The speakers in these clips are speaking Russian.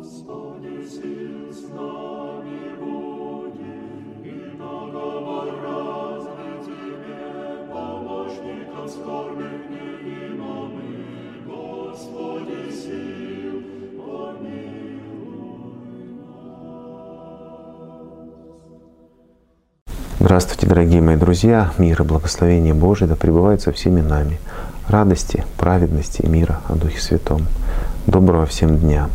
Здравствуйте, дорогие мои друзья! Мир и благословение Божие да пребывают со всеми нами. Радости, праведности и мира о Духе Святом. Доброго всем дня!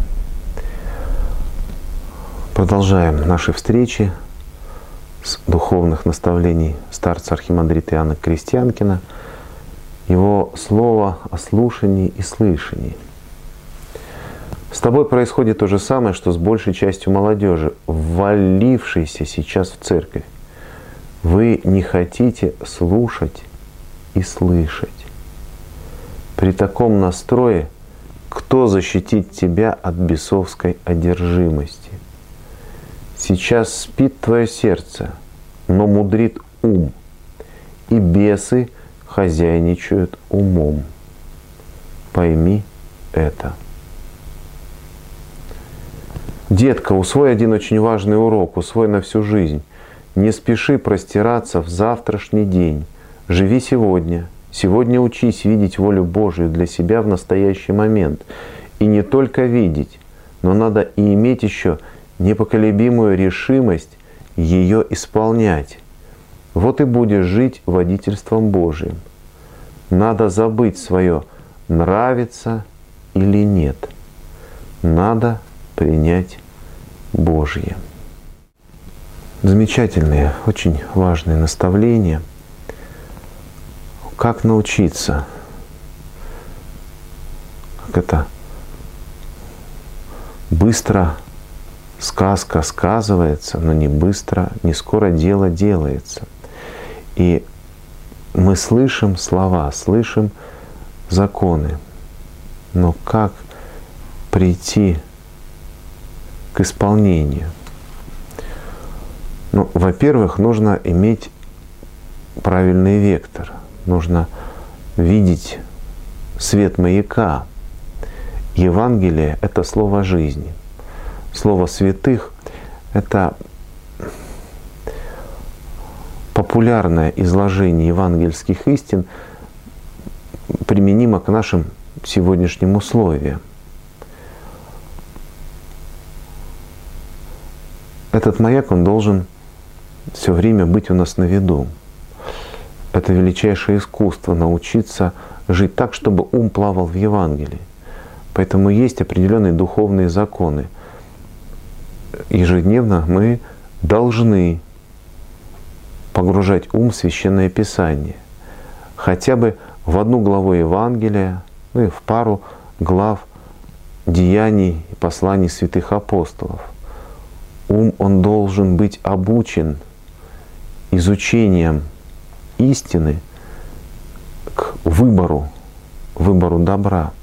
Продолжаем наши встречи с духовных наставлений старца архимандрита Иоанна Крестьянкина, его слово о слушании и слышании. С тобой происходит то же самое, что с большей частью молодежи, ввалившейся сейчас в церковь. Вы не хотите слушать и слышать. При таком настрое кто защитит тебя от бесовской одержимости? Сейчас спит твое сердце, но мудрит ум, и бесы хозяйничают умом. Пойми это. Детка, усвой один очень важный урок, усвой на всю жизнь. Не спеши простираться в завтрашний день. Живи сегодня. Сегодня учись видеть волю Божию для себя в настоящий момент. И не только видеть, но надо и иметь еще непоколебимую решимость ее исполнять. Вот и будешь жить водительством Божиим. Надо забыть свое нравится или нет. Надо принять Божье. Замечательные, очень важные наставления. Как научиться? Как это быстро сказка сказывается, но не быстро, не скоро дело делается. И мы слышим слова, слышим законы. Но как прийти к исполнению? Ну, во-первых, нужно иметь правильный вектор. Нужно видеть свет маяка. Евангелие — это слово жизни. Слово святых — это популярное изложение евангельских истин, применимо к нашим сегодняшним условиям. Этот маяк, он должен все время быть у нас на виду. Это величайшее искусство — научиться жить так, чтобы ум плавал в Евангелии. Поэтому есть определенные духовные законы. Ежедневно мы должны погружать ум в Священное Писание. Хотя бы в одну главу Евангелия, ну и в пару глав деяний и посланий святых апостолов. Ум, он должен быть обучен изучением истины к выбору добра.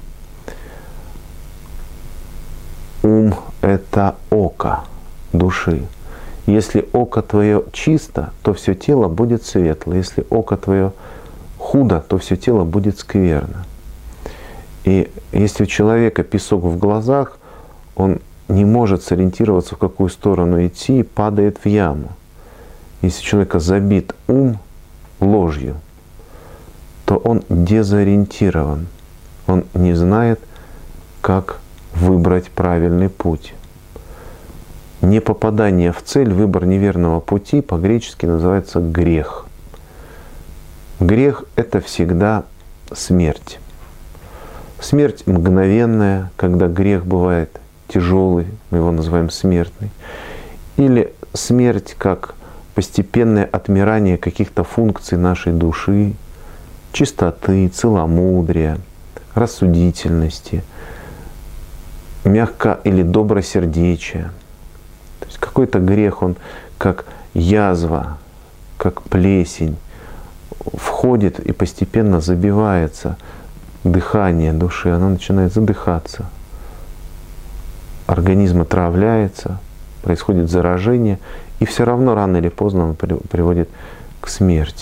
Ум — это око души. Если око твое чисто, то все тело будет светло. Если око твое худо, то все тело будет скверно. И если у человека песок в глазах, он не может сориентироваться, в какую сторону идти, и падает в яму. Если у человека забит ум ложью, то он дезориентирован. Он не знает, как выбрать правильный путь. Непопадание в цель, выбор неверного пути по-гречески называется грех. Грех — это всегда смерть. Смерть мгновенная, когда грех бывает тяжелый, мы его называем смертный. Или смерть как постепенное отмирание каких-то функций нашей души, чистоты, целомудрия, рассудительности, мягко или добросердечия. То есть какой-то грех, он как язва, как плесень, входит и постепенно забивается дыхание души, она начинает задыхаться. Организм отравляется, происходит заражение, и все равно рано или поздно он приводит к смерти.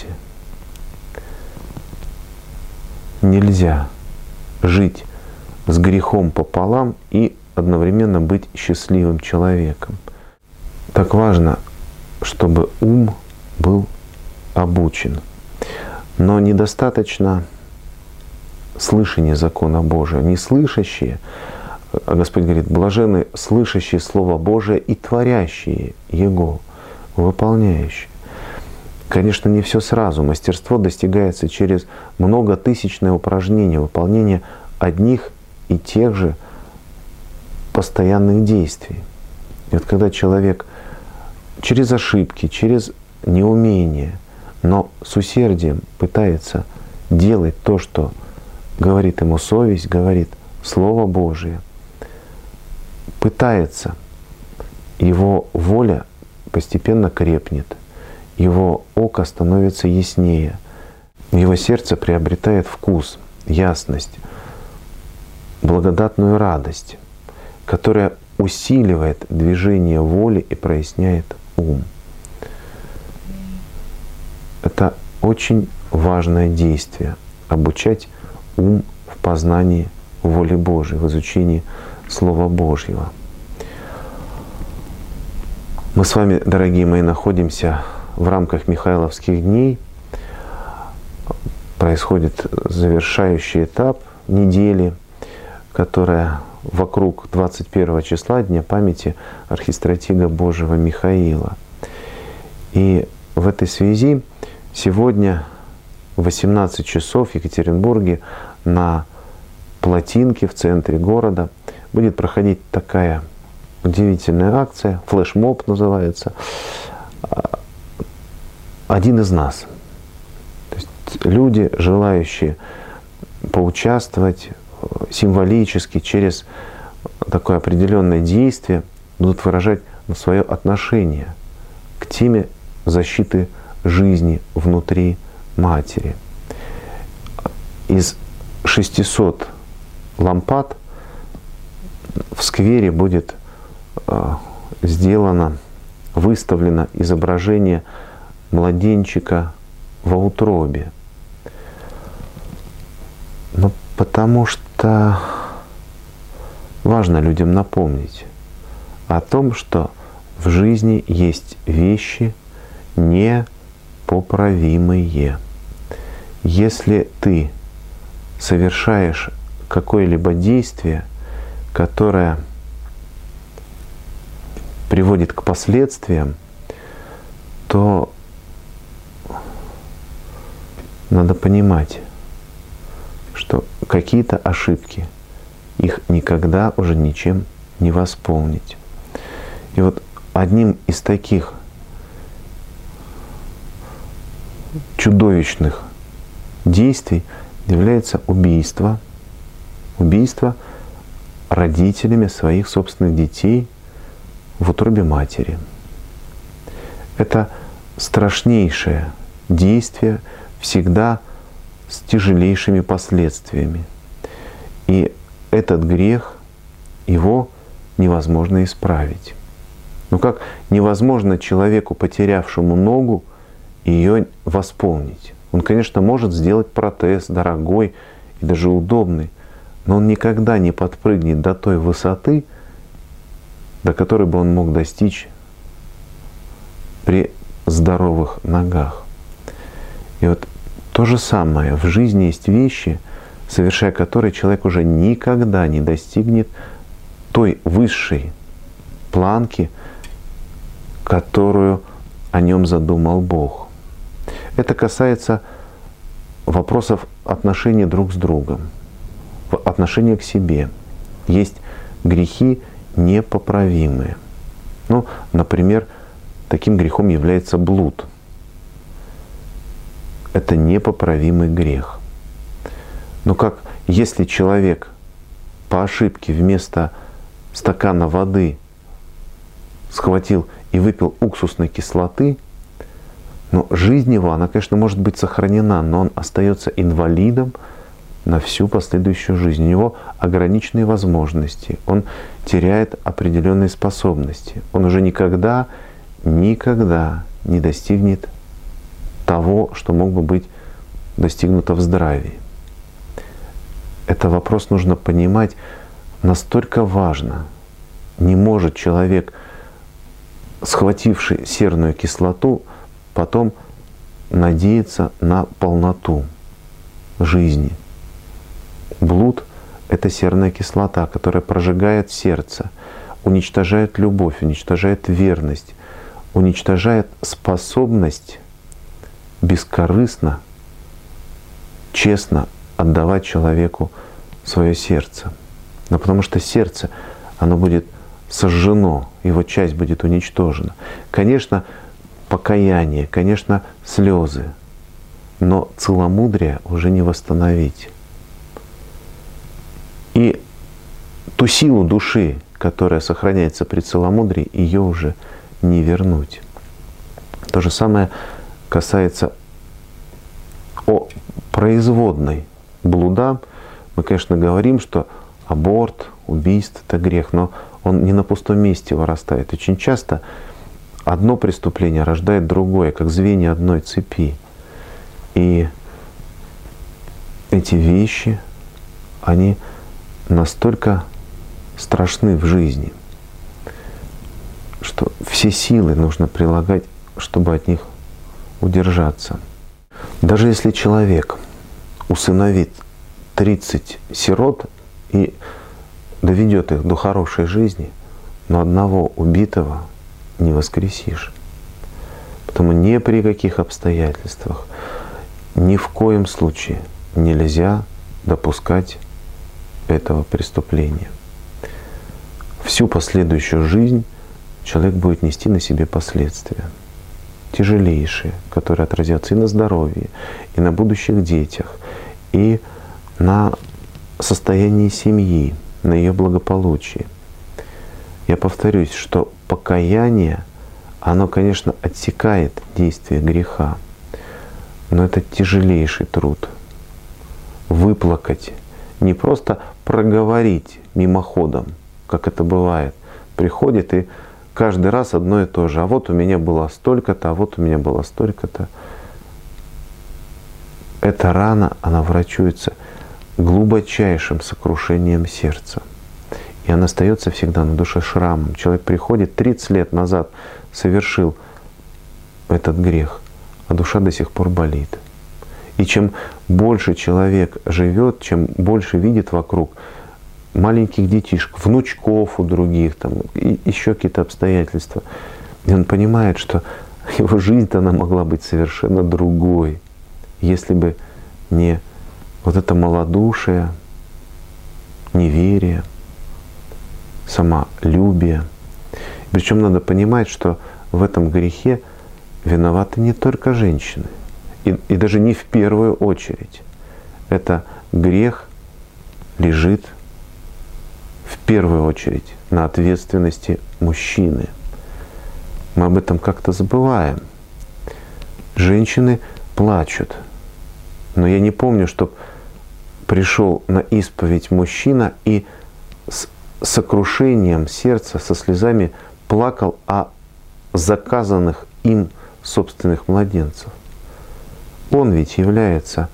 Нельзя жить с грехом пополам и одновременно быть счастливым человеком. Так важно, чтобы ум был обучен. Но недостаточно слышания закона Божия. Не слышащие, а Господь говорит, блаженны слышащие Слово Божие и творящие Его, выполняющие. Конечно, не все сразу. Мастерство достигается через многотысячное упражнение, выполнение одних и тех же постоянных действий. И вот когда человек через ошибки, через неумение, но с усердием пытается делать то, что говорит ему совесть, говорит Слово Божие, пытается, его воля постепенно крепнет, его око становится яснее, его сердце приобретает вкус, ясность, благодатную радость, которая усиливает движение воли и проясняет ум. Это очень важное действие — обучать ум в познании воли Божией, в изучении Слова Божьего. Мы с вами, дорогие мои, находимся в рамках Михайловских дней. Происходит завершающий этап недели, которая вокруг 21 числа, Дня памяти архистратига Божьего Михаила. И в этой связи сегодня в 18 часов в Екатеринбурге на Плотинке в центре города будет проходить такая удивительная акция, флешмоб называется, «Один из нас». То есть люди, желающие поучаствовать символически через такое определенное действие, будут выражать свое отношение к теме защиты жизни внутри матери. Из 600 лампад в сквере будет сделано, выставлено изображение младенчика во утробе. Но потому что важно людям напомнить о том, что в жизни есть вещи непоправимые. Если ты совершаешь какое-либо действие, которое приводит к последствиям, то надо понимать, что какие-то ошибки, их никогда уже ничем не восполнить. И вот одним из таких чудовищных действий является убийство. Убийство родителями своих собственных детей в утробе матери. Это страшнейшее действие, всегда с тяжелейшими последствиями. И этот грех, его невозможно исправить. Ну как невозможно человеку, потерявшему ногу, ее восполнить? Он, конечно, может сделать протез дорогой и даже удобный, но он никогда не подпрыгнет до той высоты, до которой бы он мог достичь при здоровых ногах. И вот то же самое. В жизни есть вещи, совершая которые человек уже никогда не достигнет той высшей планки, которую о нем задумал Бог. Это касается вопросов отношений друг с другом, отношения к себе. Есть грехи непоправимые. Ну, например, таким грехом является блуд. Это непоправимый грех. Но как если человек по ошибке вместо стакана воды схватил и выпил уксусной кислоты, но жизнь его, она, конечно, может быть сохранена, но он остается инвалидом на всю последующую жизнь. У него ограниченные возможности, он теряет определенные способности. Он уже никогда не достигнет того, что мог бы быть достигнуто в здравии. Это вопрос нужно понимать настолько важно. Не может человек, схвативший серную кислоту, потом надеяться на полноту жизни. Блуд — это серная кислота, которая прожигает сердце, уничтожает любовь, уничтожает верность, уничтожает способность бескорыстно, честно отдавать человеку свое сердце. Но потому что сердце, оно будет сожжено, его часть будет уничтожена. Конечно, покаяние, конечно, слезы, но целомудрие уже не восстановить. И ту силу души, которая сохраняется при целомудрии, ее уже не вернуть. То же самое касается производной блуда. Мы, конечно, говорим, что аборт, убийство — это грех, но он не на пустом месте вырастает. Очень часто одно преступление рождает другое, как звенья одной цепи. И эти вещи, они настолько страшны в жизни, что все силы нужно прилагать, чтобы от них удержаться. Даже если человек усыновит 30 сирот и доведет их до хорошей жизни, но одного убитого не воскресишь. Потому ни при каких обстоятельствах, ни в коем случае нельзя допускать этого преступления. Всю последующую жизнь человек будет нести на себе последствия, тяжелейшие, которые отразятся и на здоровье, и на будущих детях, и на состоянии семьи, на ее благополучии. Я повторюсь, что покаяние, оно, конечно, отсекает действие греха, но это тяжелейший труд. Выплакать, не просто проговорить мимоходом, как это бывает. Приходит и каждый раз одно и то же. А вот у меня было столько-то, а вот у меня было столько-то. Эта рана, она врачуется глубочайшим сокрушением сердца. И она остается всегда на душе шрамом. Человек приходит, 30 лет назад совершил этот грех, а душа до сих пор болит. И чем больше человек живет, чем больше видит вокруг маленьких детишек, внучков у других, там, и еще какие-то обстоятельства, и он понимает, что его жизнь-то она могла быть совершенно другой, если бы не вот это малодушие, неверие, самолюбие. Причем надо понимать, что в этом грехе виноваты не только женщины, и даже не в первую очередь. Это грех лежит в первую очередь на ответственности мужчины. Мы об этом как-то забываем. Женщины плачут, но я не помню, чтобы пришел на исповедь мужчина и с сокрушением сердца, со слезами плакал о заказанных им собственных младенцев. Он ведь является,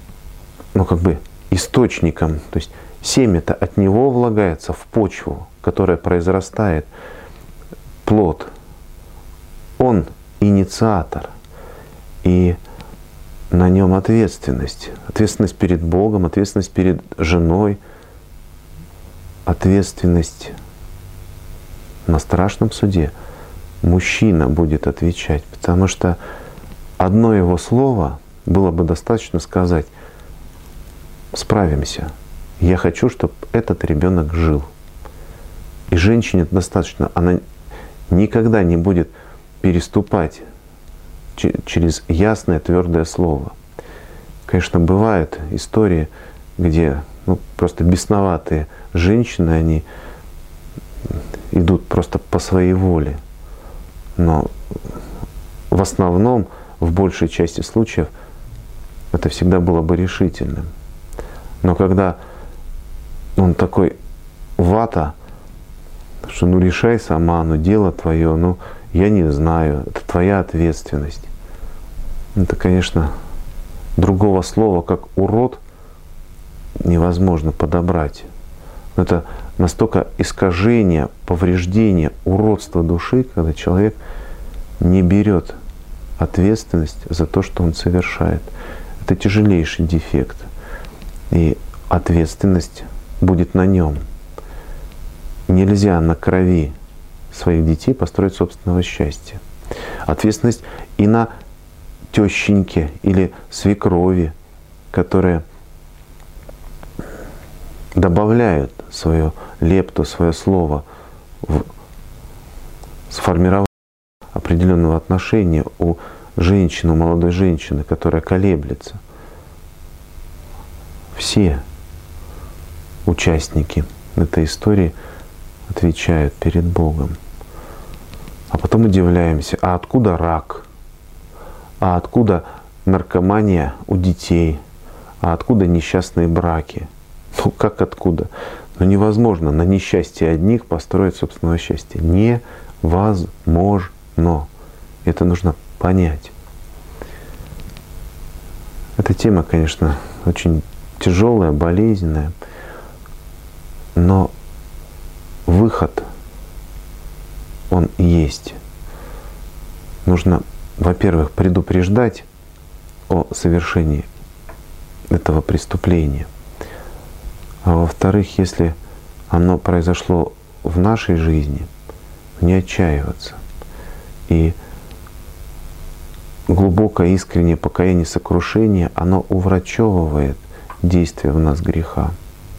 источником, то есть семя-то от него влагается в почву, которая произрастает плод. Он инициатор, и на нем ответственность. Ответственность перед Богом, ответственность перед женой, ответственность на страшном суде. Мужчина будет отвечать, потому что одно его слово было бы достаточно сказать: справимся, я хочу, чтобы этот ребенок жил. И женщине достаточно, она никогда не будет переступать через ясное, твердое слово. Конечно, бывают истории, где просто бесноватые женщины, они идут просто по своей воле. Но в основном, в большей части случаев, это всегда было бы решительным. Но когда он такой вата, что решай сама, дело твое, я не знаю, это твоя ответственность. Это, конечно, другого слова, как урод, невозможно подобрать. Но это настолько искажение, повреждение, уродство души, когда человек не берет ответственность за то, что он совершает. Это тяжелейший дефект. И ответственность будет на нем. Нельзя на крови своих детей построить собственного счастья. Ответственность и на тещеньке или свекрови, которые добавляют свою лепту, свое слово в сформирование определенного отношения у женщины, у молодой женщины, которая колеблется. Все участники этой истории отвечают перед Богом. А потом удивляемся, а откуда рак? А откуда наркомания у детей? А откуда несчастные браки? Ну как откуда? Ну невозможно на несчастье одних построить собственное счастье. Невозможно. Это нужно понять. Эта тема, конечно, очень тяжелая, болезненная, но выход, он есть. Нужно, во-первых, предупреждать о совершении этого преступления. А во-вторых, если оно произошло в нашей жизни, не отчаиваться. И глубокое искреннее покаяние, сокрушение, оно уврачевывает действие в нас греха.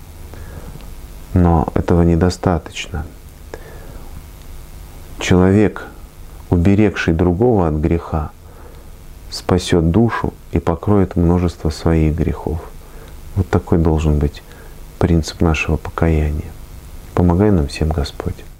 Но этого недостаточно. Человек, уберегший другого от греха, спасет душу и покроет множество своих грехов. Вот такой должен быть принцип нашего покаяния. Помогай нам всем, Господь.